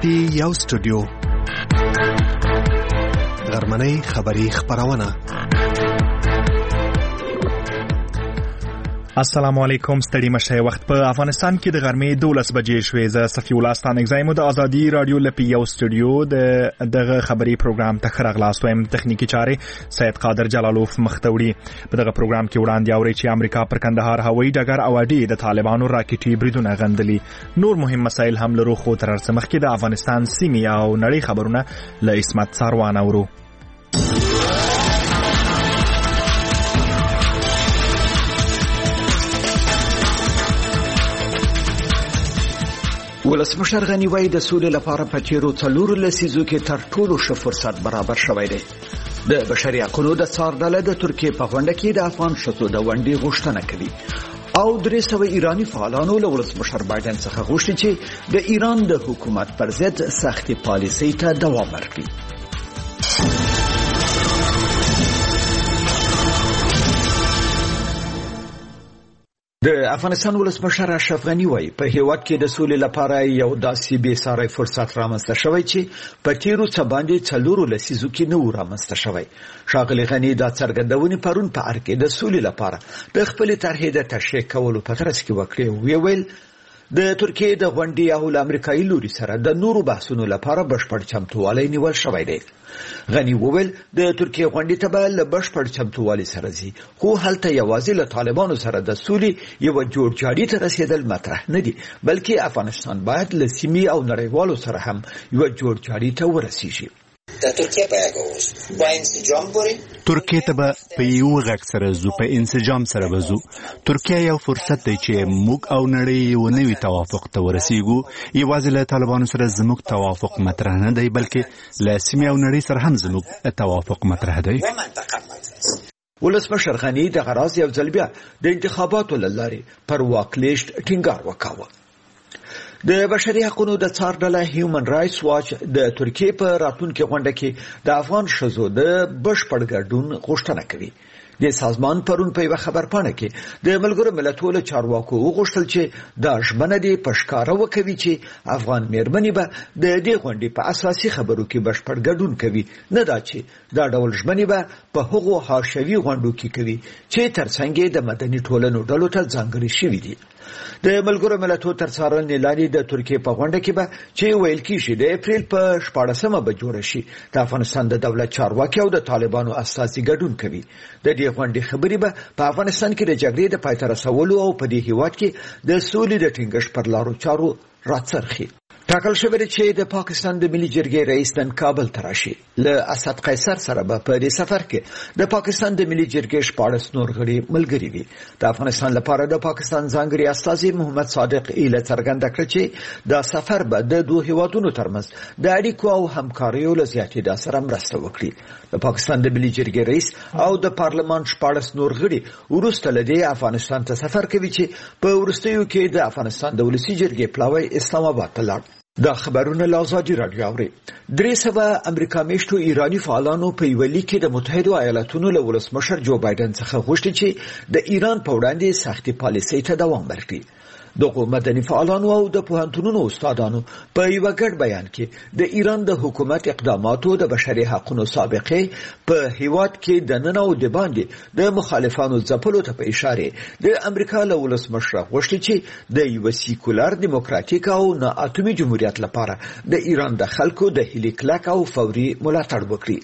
پی یو سټوډیو غرمنۍ خبری خبرونه. السلام علیکم. ستړي مشه. وخت په افغانستان کې د غرمې 12 بجې شوې. ز صفی الله ستان اگزایمو د ازادي رادیو لپی یو سټوډیو دغه خبری پروګرام ته خراغلاس وایم. تخنیکی چارې سید قادر جلالوف مختوړي. په دغه پروګرام کې وړاندې اوري چې امریکا پر کندهار هوایي ډګر او اډې د طالبانو راکټي بریدونه غندلي. نور مهم مسایل هم لرو، خو تر څه مخکې د افغانستان سیمې او نړۍ خبرونه له اسمت ساروان اورو. ولسمشر غنی وایي د سولې لپاره په تیرو 4 لسیزو کې تر ټولو ښه فرصت برابر شوی دی. د بشري حقوقو د څار ډله د ترکیې په غونډه کې د افغان ښځو د ونډې غوښتنه کوي او 300 ایرانی فعالانو له ولسمشر بایدن څخه غوښتي چې د ایران د حکومت پر ضد سختي پالیسۍ ته دوام ورکړي. د افغانستان ولسمشر اشرف غنی وایي په هیواد کې د سولې لپاره یو داسې بې ساري فرصت رامنځته شوی چې په تیرو څه باندې 4 لسیزو کې نه و رامنځته شوی. ښاغلي غنی دا څرګندونې پرون په ارګ کې د سولې لپاره د خپل طرحې د تشریح کولو په ترڅ کې وکړې او ویل د ترکیې د غونډې او د امریکایي لوري سره د نورو بحثونو لپاره بشپړ چمتووالی نیول شوی دی. غنی وویل د ترکیې غونډې ته به له بشپړ چمتووالي سره ځي، خو هلته یوازې له طالبانو سره د سولې یو جوړجاړي ته رسیدل مطرح نه دي، بلکې افغانستان باید له سیمې او نړیوالو سره هم یو جوړجاړي ته ورسیږي. ترکیه با انسجام بریم. ترکیه ته به په یو غږ سره زو، په انسجام سره وزو. ترکیه یو فرصت دی چې موږ او نړۍ یو نوي توافق ته ورسیږو. یوازې له طالبانو سره زموږ توافق مطرح نه دی، بلکې له سیمې او نړۍ سره هم زموږ توافق مطرح دی. ولسمشر غنی د غراض یو ځل بیا د انتخاباتو لارې پر واکلیشت ټینګار وکاوه. د بشري حقوقو د څار ډله هیومن رائټس واچ د ترکیې په راتلونکي غونډه کې د افغان ښځو د بشپړ ګډون غوښتنه کوي. د سازمان پرون په یو خبرپاڼه کې د ملګرو ملتونو چارواکو وغوښتل چې د ژمنه دی پښکاره وکوي چې افغان میرمنې به د دې غونډې په اساسي خبرو کې بشپړ ګډون کوي، نه دا چې دا ډول ژمنې به په هغو حاشوي غونډو کې کوي چې ترڅنګ د مدني ټولنو ډلو ته ځانګړي شوي دي. د ملګرو ملتونو تر څارنې لاندې د ترکیې په غونډه کې به چې ویل کېږي د اپریل په 14مه به جوړ شي، د افغانستان د دولت چارواکي او د طالبانو اساسي ګډون کوي. د دې غونډې خبرې به په افغانستان کې د جګړې د پای ته رسولو او په دې هیواد کې د سولې د ټینګښت پر لارو چارو راڅرخي. ټاکل شوی دی چې د پاکستان د ملي جرګې رئیس نن کابل ته راشي. له اسد قیصر سره به په دې سفر کې د پاکستان د ملي جرګې 14 نور غړي ملګري وي. د افغانستان لپاره د پاکستان ځانګړي استازي محمد صادق ایله څرګنده کړ چې دا سفر به د دوه هیوادونو ترمنځ د اړیکو او همکاریو له زیاتېدو سره مرسته وکړي. د پاکستان د ملي جرګې رئیس او د پارلمان 14 نور غړي وروسته له دې افغانستان ته سفر کوي چې په وروستیو کې د افغانستان د ولسی جرګې پلاوی اسلام آباد ته لاړ. دا خبرونه له ازادي رادیو اوري. 300 امریکا میشتو ایرانی فعالانو په یو لیک کې د متحده ایالاتونو له ولسمشر جو بایدن څخه غوښتي چې د ایران په وړاندې سختي پالیسۍ ته دوام ورکړي. دغه مدني فعالانو او د پوهنتونونو استادانو په یو ګډ بیان کې د ایران د حکومت اقداماتو د بشري حقوقو سابقه په هیواد کې د نن او د باندې د مخالفانو ځپلو ته په اشاره د امریکا له ولسمشر غوښتي چې د یو سیکولر دیموکراتیک او نه اتمی جمهوریت لپاره د ایران د خلکو د هلي کلک او فوري ملاتړ وکړي.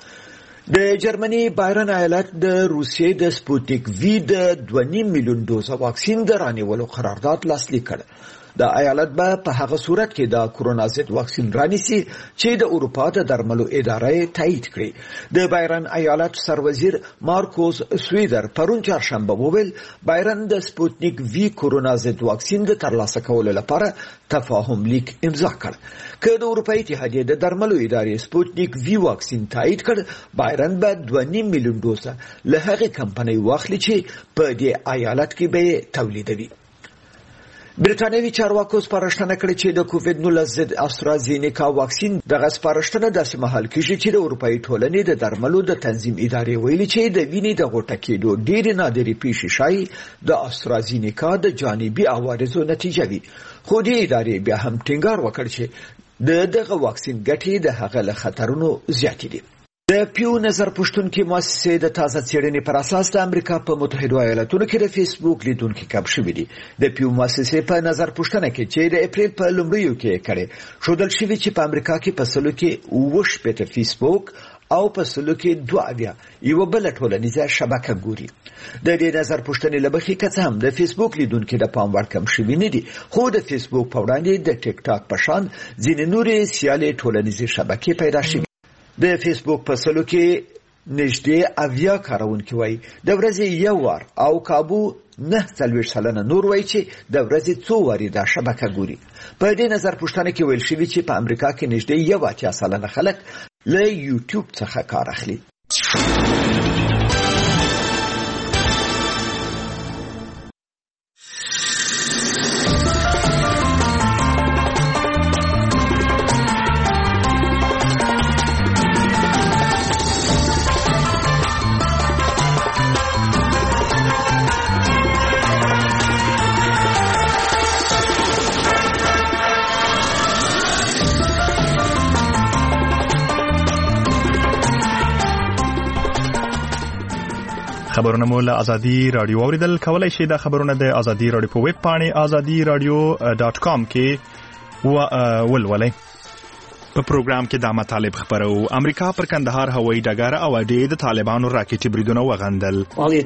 د جرمني بایرن ایالت د روسیې د سپوتنیک وی د 2.5 میلیون دوزه واکسین د رانیولو قرارداد لاسلیک کړ. د ایالت به په هغه صورت کې د کرونا ضد واکسین رانیسي چې د اروپا د درملو ادارې تایید کړي. د بایرن ایالت سروزیر مارکوس سویدر پرون چهارشنبه وویل بایرن د سپوتنیک وی کرونا ضد واکسین د ترلاسه کولو لپاره تفاهم لیک امضا کړ. که د اروپا اتحادیې د درملو ادارې سپوتنیک وی واکسین تایید کړ، بایرن به 2.5 میلیون دوزه له هغې کمپنۍ واخلي چې په دې ایالت کې به تولیدوي. برټانوي چارواکو سپارښتنه کړې چې د کووډ 19 ضد استرازینیکا واکسین دغه سپارښتنه داسې مهال کېږي چې د اروپאי ټولنې د درملو د تنظیم ادارې ویلي چې د وینې د غوټه کېدو ډېرې نادرې پیښې شایي د استرازینیکا د جانبي عوارضو نتیجه وي. خو دې ادارې بیا هم ټینګار وکړ چې دغه واکسین ګټې د هغه له خطرونو زیاتې دي. د پیو نظر پوښتونکو مؤسسې د تازه څېړنې پر اساس د امریکا په متحده ایالاتونو کې د فیسبوک لیدونکو کم شوي دي. د پیو مؤسسې په نظر پوښتنه کې چې د اپریل په لومړیو کې کړي ښودل شوي چې په امریکا کې په سلو کې 80 فیسبوک او په سلو کې 2 یو بل ټولنیزه شبکه ګوري. د دې نظر پوښتنې لبخي که هم د فیسبوک لیدونکو د پام وړ کم شوي نه دي، خو د فیسبوک په وړاندې د ټیک ټاک په شان ځینې نورې سیالي ټولنیزې شبکې پیدا شوي. د فیسبوک په سلو کې نږدې 80 کارونکي وایي د ورځې یو وار او کابو 9 نور وایي چې د ورځې 2 واري دا شبکه ګوري. په دې نظر پوښتنه کې ویل شوی چې په امریکا کې نږدې 80 خلک له یوټیوب څخه کار اخلي. خبرونه مو له ازادي رادیو اوریدل کولای شئ. د خبرونه د ازادي رادیو په ویب پاڼې azadiradio.com کې ولولئ. په پروګرام کې د مطالب خبرو امریکا پر کندهار هوایي ډګر او اډې د طالبانو راکټي بریدونه وغندل.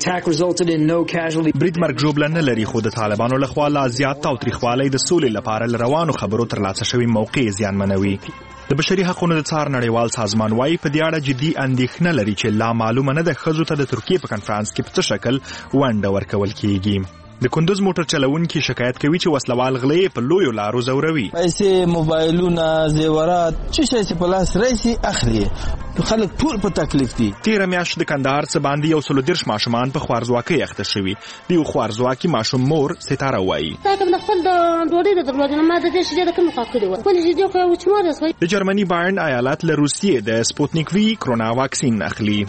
برید مرګ ژوبله نه لري، خو د طالبانو لخوا لا زیات تاوتریخوالی د سولې لپاره روانو خبرو ترلاسه شوی موقع زیانمنوي. د بشري حقوقو د څار نړیوال سازمان وايي په دې اړه جدي اندېښنه لري چې لا معلومه نه ده ښځو ته د ترکیې په کنفرانس کې په څه شکل ونډه ورکول کیږي. د کندوز موټر چلوونکي شکایت کوي چې وسلوال غلې په لویو لارو زوروي. پیسې، موبایلونه، زیورات، څه شي چې په لاس راځي اخلي. خلک ټول په تکلیف دي. تیر میاشت د کندهار څخه باندې 130 ماشومان په خوارزواکۍ اخته شوي. دی خوارزواکي ماشوم مور ستاره وایي. تاسو د خپل ډوډۍ د درلودنه ما د دې شې د کوم فاکړې و. ولې چې دوی خو چمار اوسوي. د جرمني بایرن ایالت له روسیې د سپوتنیک وی کرونا واکسین اخلي.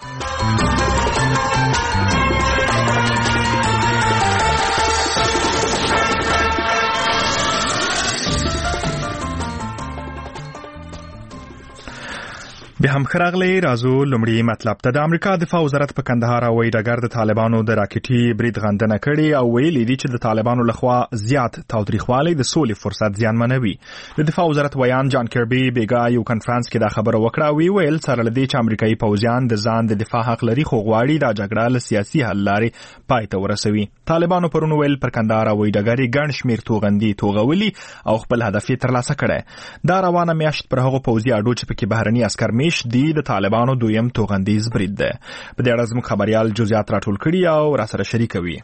به هم خراغلی رازو لومړی مطلب ته د امریکا دفاع وزارت په کندهار هوایي ډګر د طالبانو د راکټي برید غندنه کړې او ویلي دي چې د طالبانو لخوا زیات تاوتریخوالی د سولې فرصت زیانمنوي. د دفاع وزارت ویان جان کربي بیګا یو کنفرانس کې دا خبره وکړه. ویل سره لدی چې امریکایي پوځیان د ځان د دفاع حق لري، خو غواړي دا جګړه له سیاسي حل لارې پای ته ورسوي. طالبانو پرون ویل پر کندهار هوایي ډګر ګڼ شمېر توغندي توغولي او خپل هدف یې ترلاسه کړی. دا روانه میاشت پر هغو پوځي اډو چې پکې بهرني عسکر دی د طالبانو دویم توغندیز برید ده. په دې اړه زموږ خبريال جزئیات راټول کړي او را سره شریکوي.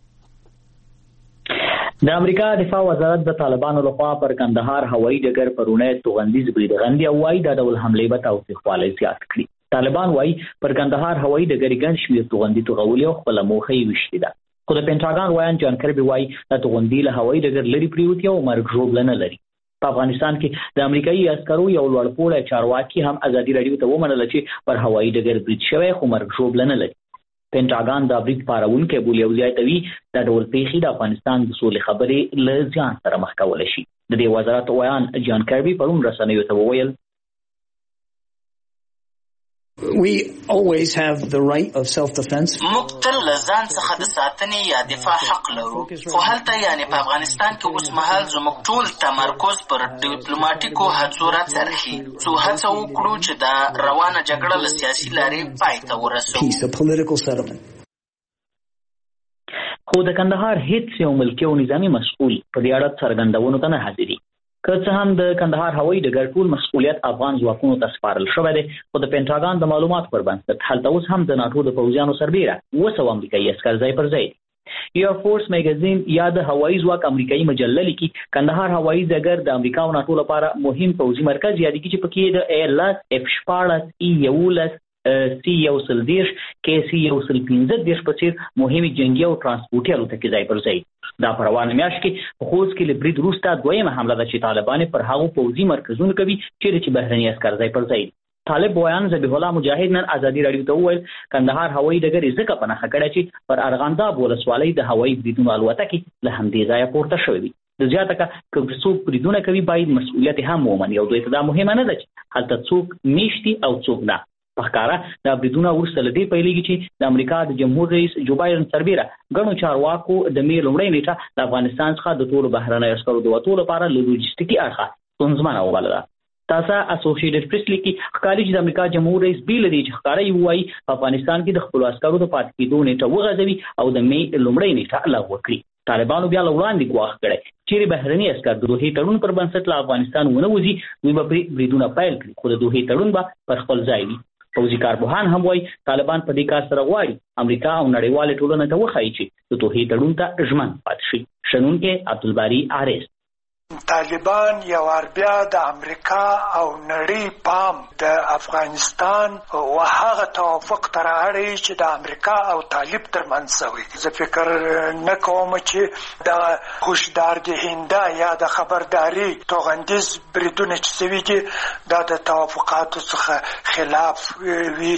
د امریکا دفاع وزارت د طالبانو لخوا پر کندهار هوایي ډګر پرونه توغندیز برید غندي او وايي دا ډول حمله به تاوتریخوالی زیات کړي. طالبان وايي پر کندهار هوایي ډګر ګڼ شمېر توغندي توغولي او خپل موخه یې وشتي ده. خو د پینټاګان وایان جان کربي وايي دا توغندي له هوایي ډګر لري پریوتي او مرګ ژوبله نه لري. په افغانستان کې د امریکایي عسکرو یو لوړپوړی چارواکي هم ازادي رادیو ته ومنله چې پر هوایي ډګر برید شوی خو مرګ ژوبله نه لري. پینټاګان دا برید پارونکی بولي او زیاتوي دا ډول پیښې د افغانستان د سولې خبرې له زیان سره مخ کولی شي. د دې وزارت ویان جان کربي پرون رسنیو ته وویل We always have the right of self-defense. موږ تل له ځان څخه د ساتنې یا دفاع حق لرو، خو هلته یعنی په افغانستان کې اوس مهال زموږ ټول تمرکز پر ډیپلوماټیکو هڅو راڅرخي، څو هڅه وکړو چې دا روانه جګړه له سیاسي لارې پای ته ورسوو. خو د کندهار هیڅ یو ملکي او نظامي مسؤل په دې اړه څرګندونو ته نه حاضري. که څه هم د کندهار هوایي ډګر ټول مسؤلیت افغان ځواکونو ته سپارل شوی دی، خو د پینټاګان د معلوماتو پر بنسټ هلته اوس هم د ناټو د پوځیانو سربیره 200 امریکایي عسکر ځای پر ځای. ایئر فورس میګزین یا د هوایي ځواک امریکایي مجله لیکي کندهار هوایي ډګر د امریکا او ناټو لپاره مهم پوځي مرکز یادېږي چې پکې د ایرلاس F-14 E-11 C-130 KC-115 په څیر مهمې جنګي او ترانسپورټي الوتکې ځای پر ځای. دا په روانه میاشت کې په خوست کې له برید وروسته دویمه حمله ده چې طالبان پر هغو پوځي مرکزونو کوي چیرې چې بهرني عسکر ځای پر ځای. طالب ویان ذبیح الله مجاهد نن ازادي رادیو ته وویل کندهار هوایي ډګر یې ځکه په نښه کړی چې پر ارغنداب ولسوالۍ د هوایي بریدونو الوتکې له همدې ځایه پورته شوې وي. د زیاته که څوک بریدونه کوي باید مسؤلیت هم ومني او دوی ته دا مهمه نه ده چې هلته څوک میشتي او څوک نه. په ښکاره دا بریدونه وروسته له دې پیلېږي چې د امریکا د جمهور رئیس جو بایدن سربیره ګڼو چارواکو د مې لومړۍ نیټه د افغانستان څخه د ټولو بهرنیو عسکرو د وتو لپاره له لوجستیکي اړخه ستونزمنه وبلله. تاسو اسوسییټډ پریس لیکي ښکاري چې د امریکا جمهور رئیس بیل دی چې ښکاري وایي په افغانستان کې د خپل عسکرو د پاتې کېدو نیټه وغځوي او د مې لومړۍ نیټه لغوه کړي. طالبانو بیا وړاندې ګواښ کړی چې بهرني عسکر د دوحې تړون پر بنسټ له افغانستان ونه وځي دوی به بریدونه پیل کړي خو د دوحې تړون به پر خپل ځای وي. پوځي کارپوهان هم وایي طالبان په دې کار سره غواړي امریکا او نړیوالې ټولنې ته وښایي چې د دوحې تړون ته ژمن پاتې شي. شنونکی عبدالباري عارض. طالبان یو بیا د امریکا او نړۍ پام د افغانستان او هغه توافق تر اړې چې د امریکا او طالب ترمنځ شوی. زه فکر نه کوم چې د هوشدار د هنده یا د خبرداري توغندیز بریدونه چې شوي دي دا د توافقاتو څخه خلاف وي.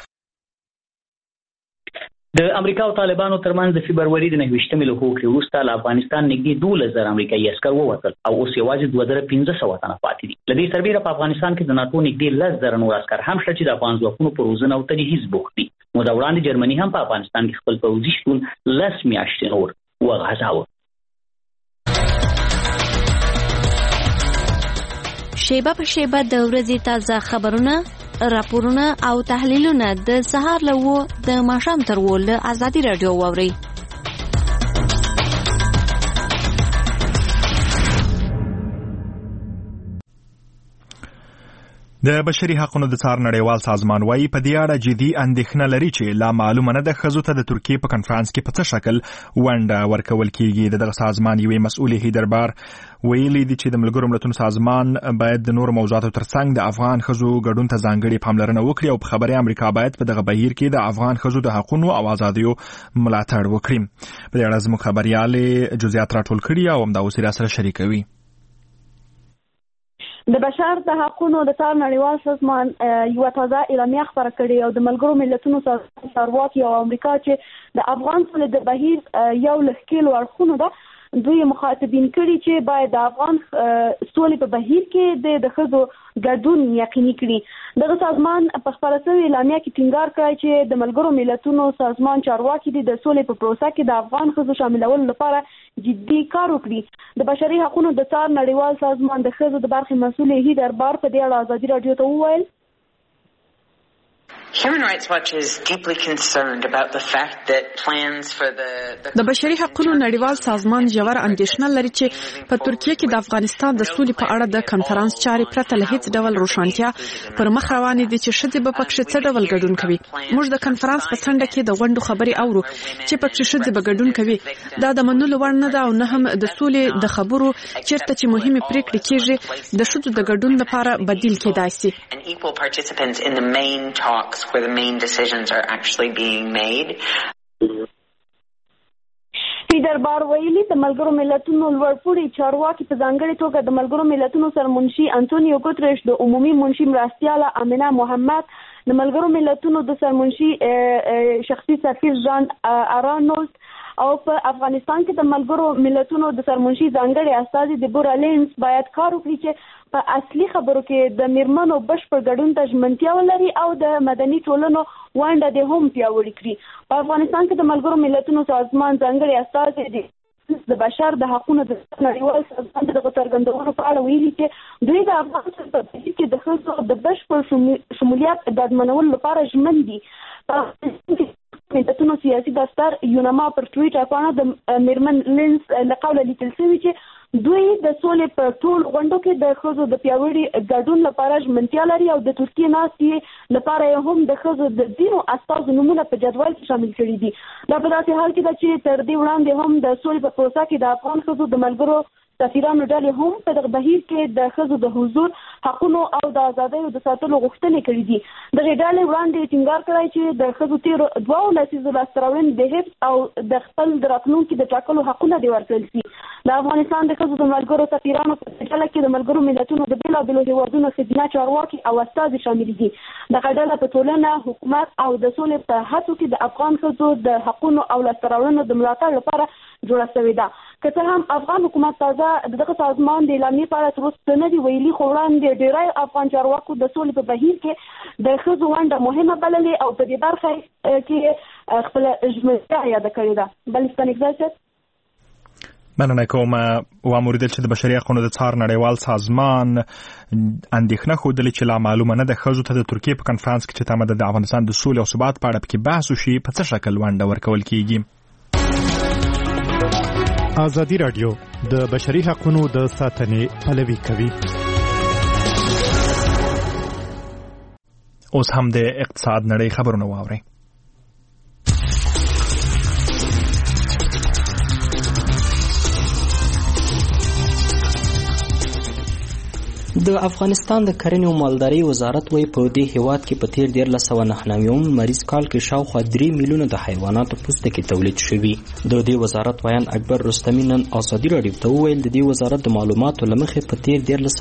د امریکا او طالبانو ترمنځ د فبروري د 29 له هوکړې وروسته له افغانستان نږدې 12,000 امریکایي عسکر ووتل او اوس یوازې 2500 تنه پاتې دي. له دې سربیره په افغانستان کې د ناتو نږدې 10,000 نور عسکر هم شته چې د افغان ځواکونو په روزنه او تجهیز بوخت دي. موده وړاندې جرمني هم په افغانستان کې خپل پوځي شتون 10 میاشتې نور وغځاوه. شیبه په شیبه د ورځې تازه خبرونه، راپورونه او تحلیلونه د سهار له 9 د ماښام تر 10 له ازادي رادیو واورئ. د بشري حقوقو د څار نړیوال سازمان وايي په دې اړه جدي اندېښنه لري چې لا معلومه نه ده ښځو ته د ترکیې په کنفرانس کې په څه شکل ونډه ورکول کېږي. دغه سازمان یوې مسؤلې هیدربار ویلي دي چې د ملګرو ملتونو سازمان باید د نورو موضوعاتو ترڅنګ د افغان ښځو ګډون ته ځانګړې پاملرنه وکړي او په خبري امریکا باید په دغه بهیر کې د افغان ښځو د حقوقو او ازادیو ملاتړ وکړي. په دې اړه زموږ خبريال جزئیات راټول کړي او همدا اوس سره شریکوي. د بشر د حقوقو د څار نړیوال سازمان یو تازه اعلامیه خبره کړې او د ملګرو ملتونو چارواکي او امریکا چې د افغان سولې د بهیر یو لښکېلو اړخونه ده دوی مخاطبین کړي چې باید د افغان سولې په بهیر کې د ښځو ګډون یقیني کړي. دغه سازمان په خپله شوې اعلامیه کې ټینګار کړی چې د ملګرو ملتونو سازمان چارواکي د سولې په پروسه کې د افغان ښځو شاملولو لپاره جدي کار وکړي. د بشري حقوقو د څار نړیوال سازمان د ښځو د برخې مسؤلې هیدربار په دې اړه ازادي راډیو ته وویل Human Rights Watch is deeply concerned about the fact that plans for the بشري حقوقو نړیوال سازمان ژور اندېښنه لري چې په ترکیه کې د افغانستان د سولې په اړه د کنفرانس چارې پرته له هیڅ ډول روښانتیا پر مخ روانې دي چې ښځې به پکې څه ډول ګډون کوي. موږ د کنفرانس په څنډه کې د غونډو خبرې اورو چې پکې ښځې به ګډون کوي. دا د منلو وړ نه ده او نه هم د سولې د خبرو چیرته چې مهمه پریکړې کیږي د ښځو د ګډون لپاره بدیل کېدای شي. Where the main decisions are actually being made. هیدربار ویلي د ملګرو ملتونو لوړپوړي چارواکي په ځانګړې توګه د ملګرو ملتونو سرمنشي انټونیو ګوتریش د عمومي منشي مرستیاله امینه محمد د ملګرو ملتونو د سرمنشي شخصي سفیر جان ارانولد او په افغانستان کې د ملګرو ملتونو د سرمنشي ځانګړي استازي دیبورا لینز باید کار وکړي چې په اصلي خبرو کې د میرمنو بشپړ ګډون ته ژمنتیا ولري او د مدني ټولنو ونډه دې هم پیاوړې کړي. په افغانستان کې د ملګرو ملتونو سازمان ځانګړي استازي د بشر د حقوقو د نړیوال سازمان د څرګندونو په اړه ویلي چې دوی د افغانستان په بهیر کې د ښځو د بشپړ شمولیت ډاډمنولو لپاره ژمن دي. ملتونو سیاسي دفتر یونما پر ټویټر باندې د میرمن لینز له قوله لیکل شوی چې دوی د سولې په ټول غونډو کې د ښځو د پیاوړي ګډون لپاره ژمنتیا لري او د ترکیې ناستې لپاره هم د ښځو د ځینو استازو نومونه په جدول کې شامل کړي دي. دا په داسې حال کې ده چې تر دې وړاندې هم د سولې په پروسه کې د افغان ښځو د ملګرو سفیرانو ډلې هم په دغه بهیر کې د ښځو د حضور حقونو او د ازادیو د ساتلو غوښتنې کړې دي. دغه ډلې وړاندې ټینګار کړی چې د ښځو تیرو 2 لسیزو لاسته راوړنې د حفظ او د خپل د راتلونکي د ټاکلو حقونه دې ورکړل شي. د افغانستان د ښځو د ملګرو سفیرانو په ډله کې د ملګرو ملتونو د بېلابېلو هېوادونو ښځینه چارواکي او استازي شامل دي. دغه ډله په ټولنه، حکومت او د سولې په هڅو کې د افغان ښځو د حقونو او لاسته راوړنو د ملاتړ لپاره جوړه شوې ده. که څه هم افغان حکومت تازه دغه سازمان د اعلامیې په اړه تر اوسه څه نه دي ویلي، خو وړاندې ډېری افغان چارواکو د سولې په بهیر کې د ښځو ونډه مهمه بللې او په دې برخه کې خپله ژمنتیا یاده کړې ده. بلستان اګزایسر مننه کوم. واوریدل چې د بشري حقوقو د څار نړیوال سازمان اندېښنه ښودلې چې لا معلومه نه ده ښځو ته د ترکیې په کنفرانس کې چې تمه ده د افغانستان د سولې او ثبات په اړه پکې بحث وشي په څه شکل ونډه ورکول کیږي. ازادي راډیو د بشري حقوقو د ساتنې پلوي کوي. اوس هم د اقتصاد نړۍ خبرونه واورئ. د افغانستان د کرنې او مالدارۍ وزارت وايي په دې هیواد کې په تیر 1999 مریض کال کې شاوخوا 3 میلیونه د حیواناتو پوستکي تولید شوي. د دې وزارت وایان اکبر رستمی نن ازادي راډیو ته وویل د دې وزارت د معلوماتو له مخې په تیر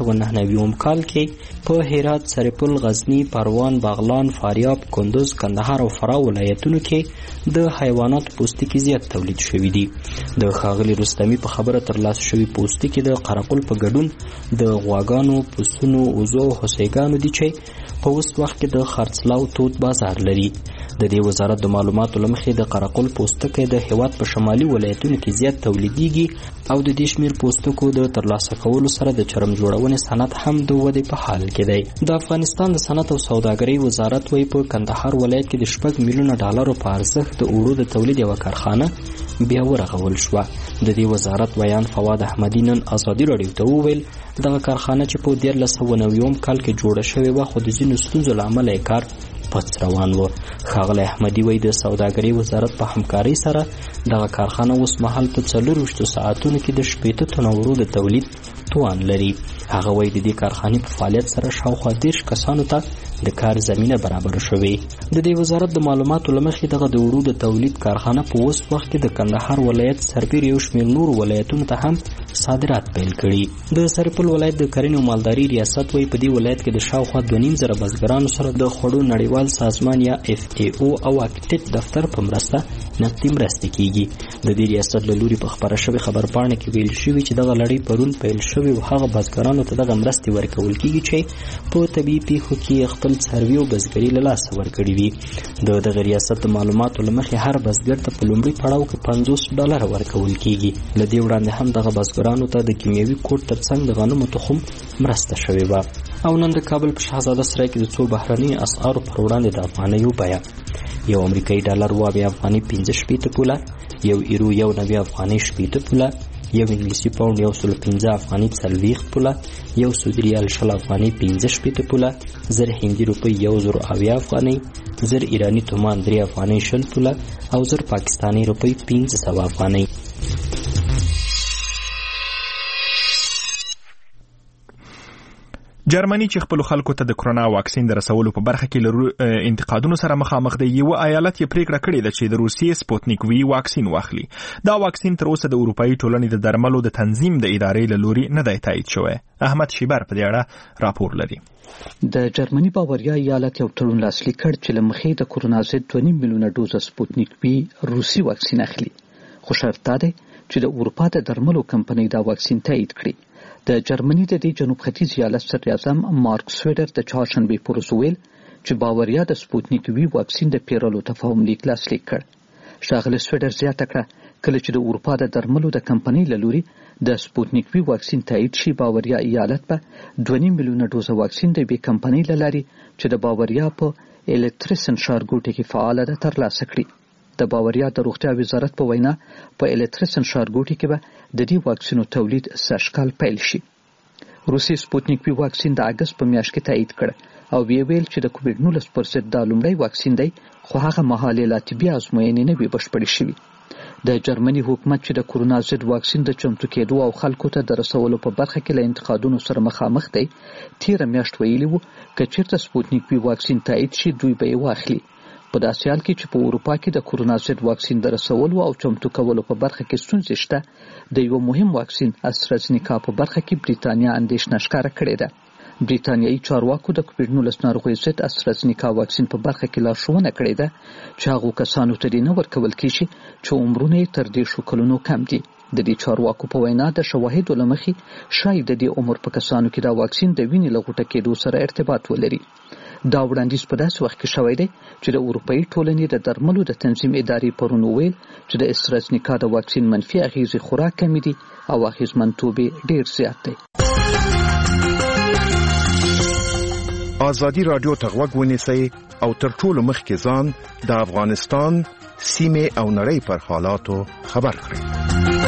1999 کال کې په هرات، سرپل، غزنی، پروان، بغلان، فاریاب، کندوز، کندهار او فراه ولایتونو کې د حیواناتو پوستکي زیات تولید شوي دي. د ښاغلي رستمی په خبره ترلاسه شوي پوستکي د قرقل په ګډون د غواګانو، پسونو، وزو او هوسیګانو دي چې په اوس وخت کې د خرڅلاو تود بازار لري. د دې وزارت د معلوماتو له مخې د قرقل پوستکی د هیواد په شمالي ولایتونو کې زیات تولیدېږي او د دې شمېر پوستکو د ترلاسه کولو سره د چرم جوړونې صنعت هم د ودې په حال کې دی. د افغانستان د صنعت او سوداګرۍ وزارت وايي په کندهار ولایت کې د 6 میلیونه ډالرو په ارزښت د اوړو د تولید یوه کارخانه بیا ورغول شوه. د دې وزارت ویان فواد احمدي نن ازادي راډیو ته وویل دغه کارخانه چې په 1990 کال کې جوړه شوې وه خو د ځینو ستونزو له امله یې کار پڅ روان و. ښاغلی احمدي وایي د سوداګرۍ وزارت په همکارۍ سره دغه کارخانه اوس مهال په 24 ساعتونو کې د 80 تنو اوړو د تولید توان لري. هغه وایي د دې کارخانې په فعالیت سره شاوخوا 30 کسانو ته د کار زمینه برابر شوې. د دې وزارت د معلوماتو له مخې دغه د اوړو د تولید کارخانه په اوس وخت کې د کندهار ولایت سربېره یو شمېر نورو ولایتونو ته هم صادرات پیل کړي. د سرپل ولایت د کرنې او مالدارۍ ریاست وايي په دې ولایت کې د شاوخوا 2.5 بزګرانو سره د خوړو نړیوال سازمان یا FAO او اکټیټ دفتر په مرسته نقدي مرستې کیږي. د دې ریاست له لوري په خبره شوې خبرپاڼه کې ویل شوي چې دغه لړۍ پرون پیل شوې او هغه بزګرانو ته دغه مرستې ورکول کیږي چې په طبیعي پیښو کې خپل څاروي او بزګري له لاسه ورکړي وي. د دغه ریاست د معلوماتو له مخې هر بزګر ته په لومړي پړاو کې $50 ورکول کیږي. له دې وړاندې هم دغه بزګرانو ته د کیمیاوي کوډ ترڅنګ د غنمو تخم مرسته شوې وه. او نن د کابل په شهزاده سرای کې د څو بهرنیو اسعارو پر وړاندې د افغانیو بیه: یو امریکایي ډالر 2 افغاني 15 پوله، یو ایرو 1 افغاني 8 پوله، یو انګلیسي پاوند 115 افغاني 40 پوله، یو سعودي ریال 20 افغاني 15 پوله، 1000 هندي روپۍ 1070 افغاني، 1000 ایرانی تومان 3 افغاني 20 پوله او 1000 پاکستاني روپۍ 1500 افغاني. جرمني چې خپل خلکو ته د کرونا واکسین د رسولو په برخه کې له انتقادونو سره مخامخ دی، یو ایالت یې پریکړه کړې ده چې د روسیې سپوتنیک وی واکسین واخلي. دا واکسین تر اوسه د اروپאי ټولنې د درملو د تنظیم د ادارې له لوري نه دی تایید شوی. احمد شیبر په دې اړه راپور لري. د جرمني باوریا ایالت یو تړون لاسلیک کړ چې له مخې د کرونا ضد 2.5 میلیونه ډوزه سپوتنیک وی روسي واکسین اخلي. خو شرط دا دی چې د اروپا د درملو کمپنۍ دا واکسین تایید کړي. د جرمني د جنوب ختیځ ایالت صدر اعظم مارک سویډر د چهارشنبې پر ورځ ویل چې باوریا د سپوتنیک وی واکسین د پیرلو تفاهم لیک لاسلیک کړ. ښاغلی سویډر زیاته کړه کله چې د اروپا د درملو د کمپنۍ له لوري د سپوتنیک وی واکسین تایید شي، باوریا ایالت به 2.5 میلیونه ډوزه واکسین د یوې کمپنۍ له لارې چې د باوریا په الټریسن ښارګوټي کې فعاله ده ترلاسه کړي. د باوریا د روغتیا وزارت په وینا په الټریسن ښارګوټي کې به د دې واکسینو تولید سږکال پیل شي. روسي سپوتنیک وی واکسین د اګست په میاشت کې تایید کړ او ویل چې د کووډ-19 پر ضد د لومړی واکسین دی، خو هغه مهاله لا طبي ازموینې نه وي بشپړې شوې. د جرمني حکومت چې د کرونا ضد واکسین د چمتو کېدو او خلکو ته د رسولو په برخه کې له انتقادونو سره مخامخ دی، تیره میاشت ویلي وو که چېرته سپوتنیک وی واکسین تایید شي دوی به یې واخلي. په داسې حال کې چې په اروپا کې د کرونا ضد واکسین د رسولو او چمتو کولو په برخه کې ستونزې شته، د یو مهم واکسین استرازنیکا په برخه کې بریتانیا اندېښنه ښکاره کړې ده. بریتانیایي چارواکو د کووډ-19 ناروغۍ ضد استرازنیکا واکسین په برخه کې لارښوونه کړې ده چې هغو کسانو ته نه ورکول کیږي چې عمرونه یې تر 10 کلونو کم دي. د دې چارواکو په وینا د شواهدو له مخې شاید د دې عمر په کسانو کې دا واکسین د وینې له غوټه کېدو سره ارتباط ولري. دا وړاندیز په داسې وخت کې شوی دی چې د اروپایي ټولنې د درملو د تنظیم ادارې پرون ویل چې د استرازنیکا د واکسین منفي اغیزې خورا کمې دي او اغیزمنتوب یې ډېر زیات دی. ازادي رادیو ته غوږ ونیسئ او تر ټولو مخکې ځان د افغانستان سیمې او نړۍ پر حالاتو خبر کړئ.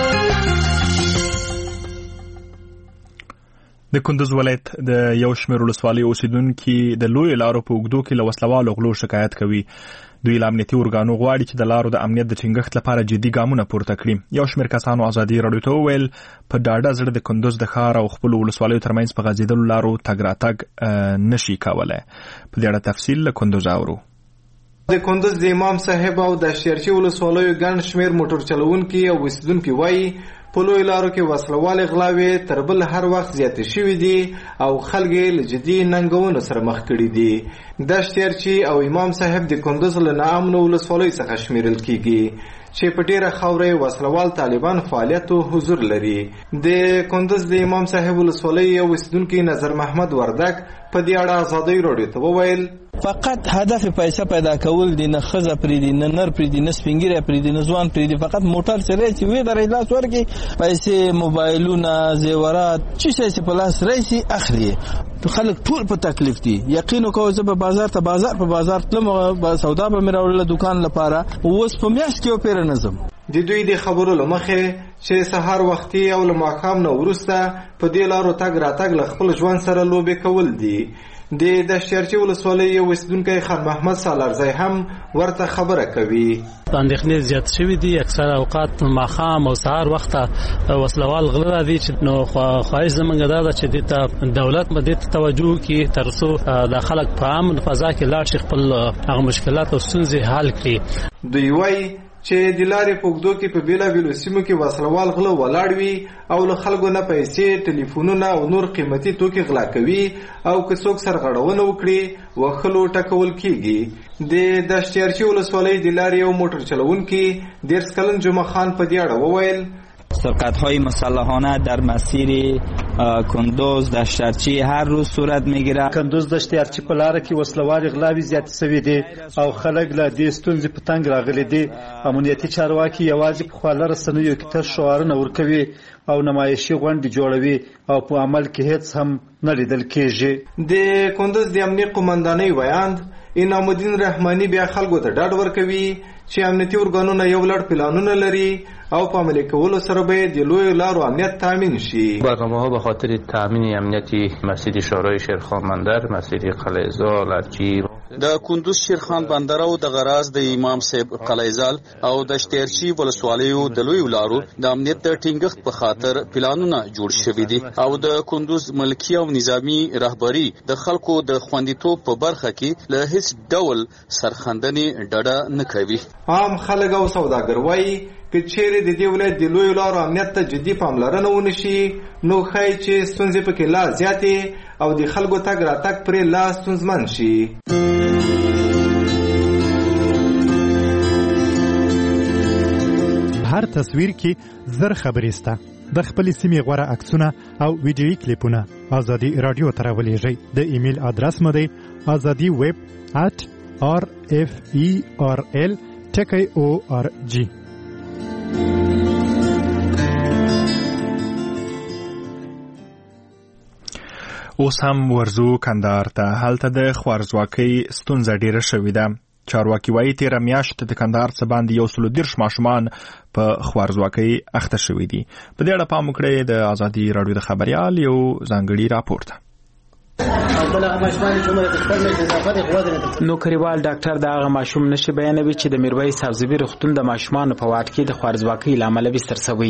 د کندوز ولایت د یو شمېر ولسوالیو اوسیدونکي د لوی لارو په اوږدو کې له وسلوالو غلو شکایت کوي. دوی له امنیتي ارګانو غواړي چې د لارو د امنیت د ټینګښت لپاره جدي ګامونه پورته کړي. یو شمېر کسانو ازادي رادیو ته وویل په ډاډه زړه د کندوز د ښار او خپلو ولسوالیو ترمنځ په غځېدلو لارو تګ راتګ نشي کولی. په دې اړه تفصیل له کندوز اورو. د کندوز د امام صاحب او د شیرچی ولسوالیو ګڼ شمېر موټر چلوونکي او اوسیدونکي وایي په لوی لارو کې وسلوالې غلاوې تر بل هر وخت زیاتې شوي دي او خلک یې له جدي ننګونو سره مخ کړي دي. د شیرچی او امام صاحب د کندوز له ناامنو ولسوالیو څخه شمیرل کیږي چې په ډیره خاورې وسلوال طالبان فعالیت او حضور لري. د کندوز د امام صاحب ولسوالۍ یو اوسیدونکي نظر محمد وردک په دې اړه ازادي رادیو ته وویل فقط هدف پیسې پیدا کول دي، نه خزه پرې دي، نه نر پرې دي، نه سپینګیره پرې دي، نه ځوان پرې دي. فقط موټر سره چې وې درې لاس ورکي پیسې، موبایلونه، زیورات، چې څه په لاس رئیسي اخلي. خلک ټول په تکلیف دي. یقین وکړو چې په بازار تلم سودا به مې راوړله دکان لپاره، اوس په میاشت کې پیر نظم. د دوی د خبرو لمخې چې سحر وختي او له ماښام نه وروسته په دې لارو تګ راتګ له خپل ژوند سره لوبې کول دي. د شیرچی ولسوالۍ یو اوسیدونکی خان محمد سالارزی هم ورته خبره کوي. اندېښنې زیات شوي دي. اکثر اوقات ماښام او سهار وخته وسلوال غله راځي چې نو خواهش زموږ دا ده چې دې ته دولت به دې ته توجه وکړي تر څو د خلک په امن فضا کې لاړ شي، خپل هغه مشکلات او ستونزې حل کړي. دوی وایي چې د لارې په اوږدو کې په بېلابېلو سیمو کې وسلوال غله ولاړ وي او له خلکو نه پیسې، ټلیفونونه او نور قیمتي توکي غلا کوي او که څوک سرغړونه وکړي وښلو ټکول کیږي. د شیرچی ولسوالۍ د لارې یو موټر چلوونکي 10 کلن جمعه خان په دې اړه وویل سرقت‌های مسلحانه در مسیر کندوز دشترچی هر روز صورت میگیره. کندوز دشترچی په لار کې وسلوال غلاوي زیات شوي دي او خلک له دې ستونزې په تنګ راغلي دي. امنیتي چارواکي یوازې په خواله رسنیو کې تر شعارونه ورکوي او نمایشي غونډې جوړوي او په عمل کې هیڅ هم نه لیدل کېږي. د کندوز د امنیت قومندانۍ ویاند انعام الدین رحمانی بیا خلکو ته ډاډ ورکوي چې امنیتي ارګانونه یو لړ پلانونه لري او په عملي کولو سره به د لوی لارو امنیت تامین شي. برنامه‌ها به خاطر تامین امنیتی مسیر شورای شیرخان بندر، مسیر قلعه‌زال، ارچی د کندوز شیرخان بندر او د غراز د امام صاحب قلعه‌زال او د شترچی ولسوالیو د لوی لارو د امنیت د ټینګښت په خاطر پلانونه جوړ شوي دي او د کندوز ملکی او نظامی رهبری د خلکو د خوندیتوب په برخه کې له هیڅ ډول سرخندنې ډډه نه کوي. عام خلک او سوداګر وایي که چیرې د دې ولایت د لوی لارو امنیت ته جدي پاملرنه ونشي نو ښایي چې ستونزې پکې لا زیاتې او د خلکو تګ راتګ پرې لا ستونزمن شي. هر تصویر کې زر خبرې سته. د خپل سیمې غوړه عکسونه او ویډیویي کلیپونه ازادي رادیو ته راولېږئ. د ایمیل ادرس مو دی azadi@rferl.org. اوس هم ورزو کندهار ته. هلته د خوارځواکۍ ستونزه ډیره شوې ده. چارواکي وایي تېره میاشت د کندهار څخه باندې 130 ماشومان په خوارځواکۍ اخته شوي دي. په دې اړه پام وکړئ د ازادي رادیو د خبریال یو ځانګړي راپور ته. نوکریوال ډاکټر د هغه ماشوم نشي بیانوي چې د میرویس حفظوي روغتون د ماشومانو په واټ کې د خوارځواکۍ له امله بستر شوی.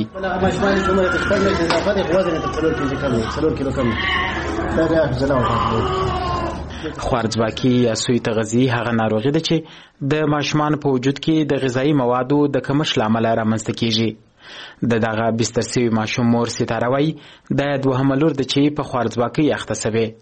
خوارځواکي یا سوی تغذیه هغه ناروغي ده چې د ماشومان په وجود کې د غذایی موادو د کمښت له امله رامنځته کیږي. دغه بستر شوی ماشوم مور ستاره وایي د دوهم لور د چې په خوارځواکۍ اخته شوی.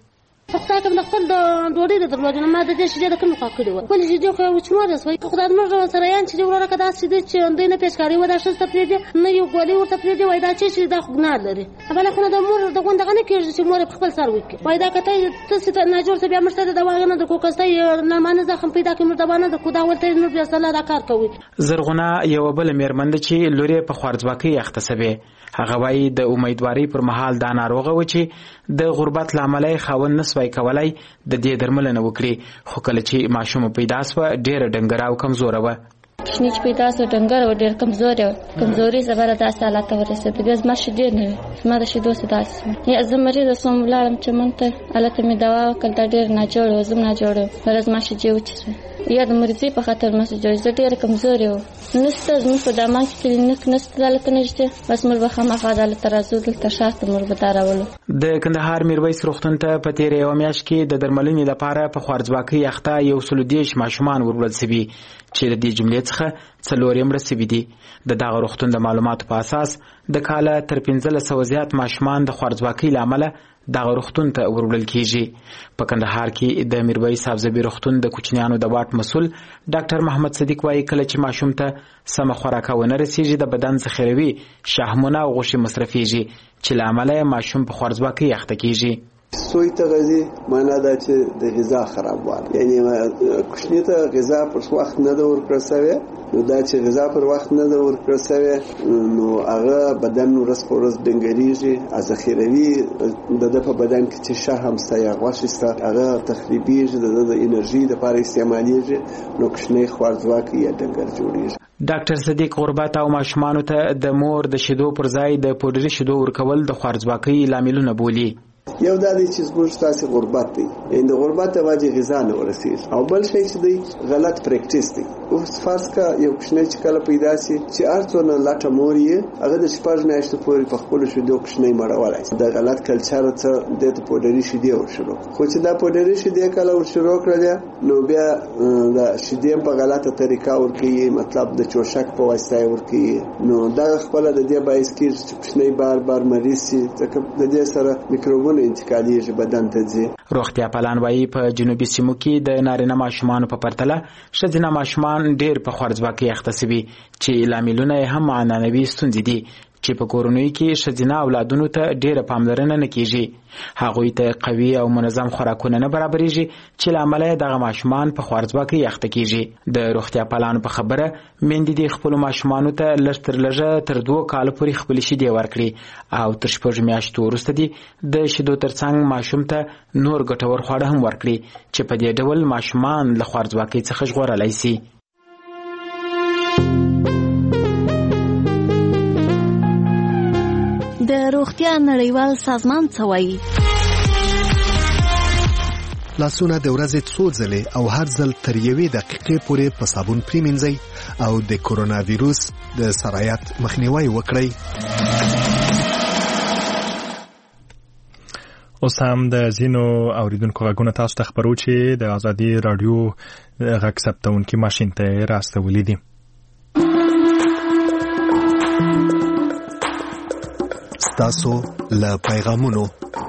خدای کوم د خپل د ډوډۍ د درلودنه ما د دې شې د کوم خاکړي و ولې چې خو وچمار اوس وای خدای موږ سره یان چې وراره کدا چې د نه پیشکاری و دا شته پرې نه یو ګولې ورته پرې وای دا چې د خو ګناه لري هغه خو د مور د غونډه نه کېږي چې مور خپل سر وکړي وای دا کته څه نه جوړ څه بیا مشته د واغنه د کوکستای نه مانه زخم پیدا کوي د باندې د خدا ولته نور بیا سره دا کار کوي زرغونه یو بل میرمند چې لوري په خوارځواکۍ اختصبه هغه وایي د امیدواري پر مهال دا ناروغه و چې د غربت لامل خاون نسوي کولای د دې درملنه وکړي خو کله چې ماشوم پیدا سو ډېر ډنګر او کمزور و کشنیچ پیدا سو ډنګر او ډېر کمزوري زبره د حالت ورسېد بیا زما شډیر نه ما د شیدو سداس یا زمری د سوم لاړم چې مونته الته می دوا وکړه دا ډېر نه جوړ و زم نه جوړ ورځ ما شې وچې یا د مرزي په خاطر ما سې جوړ ډېر کمزوري و نسته زموږ په دامان کې کلینیک نسته دلته نشته بس موږ به خامخا دلته راځو دلته شاته موږ به راولو د کندهار میرویس روغتون ته په تیرې یوه میاشت کې د درملنې لپاره په خوارځواکۍ اخته 130 ماشومان ورولل سوي چې د دې جملې څخه 4 مړه سوي دي د دغه روغتون د معلوماتو په اساس د کاله تر 1500 زیات ماشومان د خوارځواکۍ له امله دغه روغتون ته ورولل کیږي په کندهار کې د میرویس حافظبي روغتون د کوچنیانو د واټ مسول ډاکټر محمد صدیق وايي کله چې ماشوم ته سم خوراک ونه رسیږي د بدن ذخیروي شحمونه او غوښې مصرفيږي چې له امله ماشوم په خوارځواکۍ اخته کیږي سوی تغذی معنا دا چې د غذا خرابوالی یعنی کوچنی ته غذا پر وخت نه د ورکړل شوی نو دا چې غذا پر وخت نه د ورکړل شوی نو هغه بدن ورځ په ورځ ډنګریږي ذخیروي د په بدن کې چې شحم سیا غوښه هغه تخریبیږي د انرژي لپاره استعمالېږي نو کوچنی خوارځواکۍ یا ډنګر جوړیږي ډاکټر صدیق غربت او ماشومان ته د مور د شیدو پر ځای د پودري شیدو ورکول د خوارځواکۍ لاملونه بولي یو دا دی چې زموږ تاسو غربت دی ان د غربت واجی غذا نه ورسیږي او بل شی چې دی غلط پریکټیس دی اوس فرض کا یو کوچنی چې کله پیدا سي چې ارڅونه لاټه موري هغه د شپږ میاشتو پورې په خپل شیدو کوچنی مړولای د غلط کلچر ته د پودري شیدې ورشلو خو چې دا پودري شیدې کله ورشلو کړل نو بیا د شیدې په غلطه طریقه ورکی مطلب د چوشک په واسطه ورکی نو دا خپل د دې باعث کیږي چې کوچنی بار بار مریض شي ځکه د دې سره میکروبونه انتقالېږي بدن ته ځي روغتیا پالان وايي په جنوبي سیمو کې د نارینه ماشومان په پرتله ښځینه ماشومان ډېر په خوارځواکۍ اخته سوي چې لاملونه یې هم عنعنوي ستونزې دي چې په کورنۍ کې ښځینه اولادونو ته ډېره پاملرنه نه کیږي هغوی ته قوي او منظم خوراکونه نه برابرېږي چې له امله یې دغه ماشومان په خوارځواکۍ اخته کیږي د روغتیا پالانو په خبره میندې دې خپلو ماشومانو ته لږ تر لږه تر 2 کالو پورې خپلې شیدې ورکړي او تر 6 میاشتو وروسته دې د شیدو ترڅنګ ماشوم ته نور ګټور خواړه هم ورکړي چې په دې ډول ماشومان له خوارځواکۍ څخه ژغورلی سي د روغتیا نړیوال سازمان څه وایي لاسونه د ورځې څو ځلې او هر ځل تر 1 دقیقې پورې په صابون پریمنځئ او د کورونا ویروس د سرایت مخنیوي وکړئ اوس هم د زینو اوریدونکو غږونه تاسو ته خبرو چې د ازادي رادیو غږ ثبتونکي ماشین ته راستولې دي تاسو له پیغامونو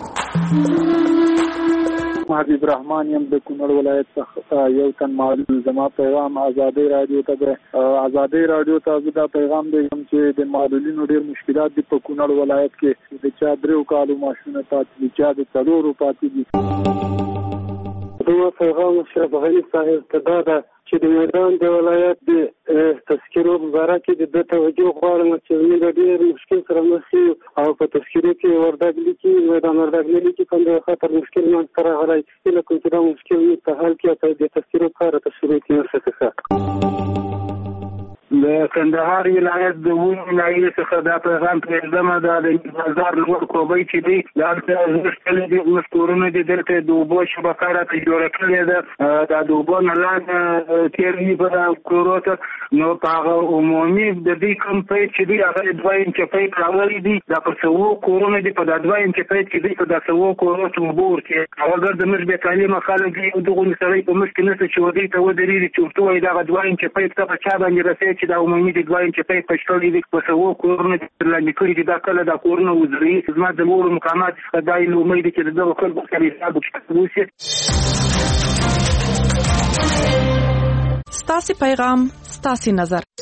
حبیب رحمان یم د کونړ ولایت څخه یو تن معلوم زما پیغام ازادي رادیو ته دا پیغام دی چې د معلولینو ډېر مشکلات دي په کونړ ولایت کې د چا 3 کالو ماشونه پاتې دي چا د 4 پاتې دي دوه پیغام شریف غنی صاحب ته دا چې د میدان د ولایت د تذکرو مبارکه د توجه غواړم چې موږ ډېر مشکل سره مخ یو او په تذکرې کې وردګ لیکي میدان وردګ لیکي کوم خطر مشکل نه سره غلای چې کوم چې دا مشکل په حل کې په د تذکرو کار ته شروع کیږي د کندهار ولایت د ولایت څخه دا پیغام پرېږدم د بازار لوړ کوبۍ چې دی دا زړه دي مستورونه دي دلته د اوبو شبکه راته جوړه کړې ده دا د اوبو نه لاندې تېروي په کوروته نو په هغه عمومي د دې کوم پیپ چې دی هغه 2 انچه پیپ راوړی دي دا په 100 کورونه دي په 2 انچه پیپ کې دی په 100 کوروته اوبه ورکړي هغه ګرځي موږ به تعلیم خلک دغه سړی په مشکل نه چې ودی ته ودرېږي چې ورته دا 2 انچه پیپ ته په چا باندې رسېږي چې دا عمومي د وایم چې په پښتو لیک په سوو کورونه لاندې کړی دي دا کله دا کورونه وزري زما د لوړو مقامات څخه دا امید چې د خلکو سره حساب وکړي. ستاسو پیغام ستاسو نظر.